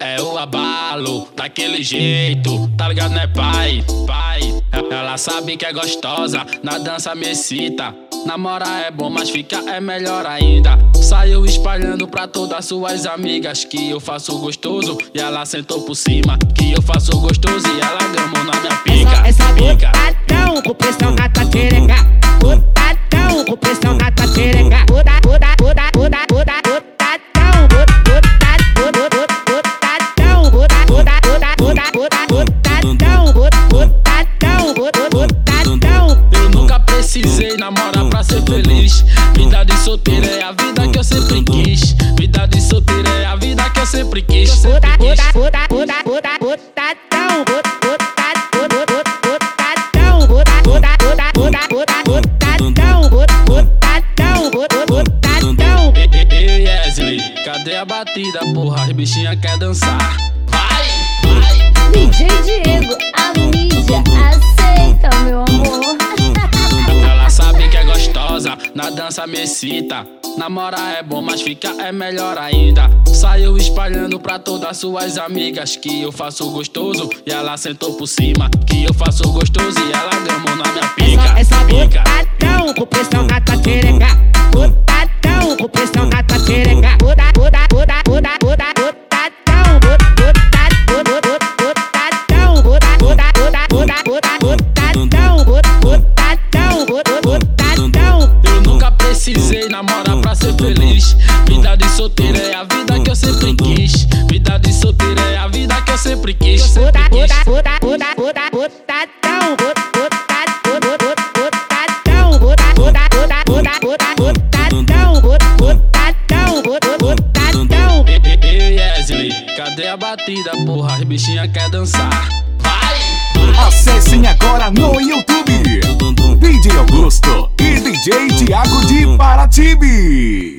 É o abalo, daquele jeito, tá ligado, né, pai? Ela sabe que é gostosa, na dança me excita. Namorar é bom, mas ficar é melhor ainda. Saiu espalhando pra todas suas amigas que eu faço gostoso, e ela sentou por cima. Que eu faço gostoso e ela gamou na minha pica. Essa botadão com pressão na tua xereca. Botadão com pressão na tua xereca. Eu nunca precisei namorar pra ser feliz. Vida de solteiro é a vida que eu sempre quis. Vida de solteiro é a vida que eu sempre quis. Ei, Wesley, cadê a batida, porra? As bichinhas quer dançar. Vai! DJ Diego, a mídia aceita, meu amor. Ela sabe que é gostosa, na dança me excita. Namorar é bom, mas ficar é melhor ainda. Saiu espalhando pra todas suas amigas que eu faço gostoso, e ela sentou por cima. Que eu faço gostoso e ela gamou na minha pica. Essa botadão com pressão na tua xereca. Botadão com pressão na tua xereca. Eu nunca precisei namorar pra ser feliz. Vida de solteiro é a vida que eu sempre quis. Vida de solteiro é a vida que eu sempre quis. Ei, Wesley, cadê a batida, porra? As bichinhas quer dançar. Vai! Acessem agora no YouTube DJ Augusto e DJ Thiago de Paratibe.